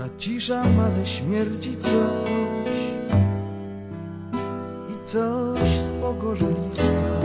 Ta cisza ma ze śmierci coś i coś z pogorzeliska.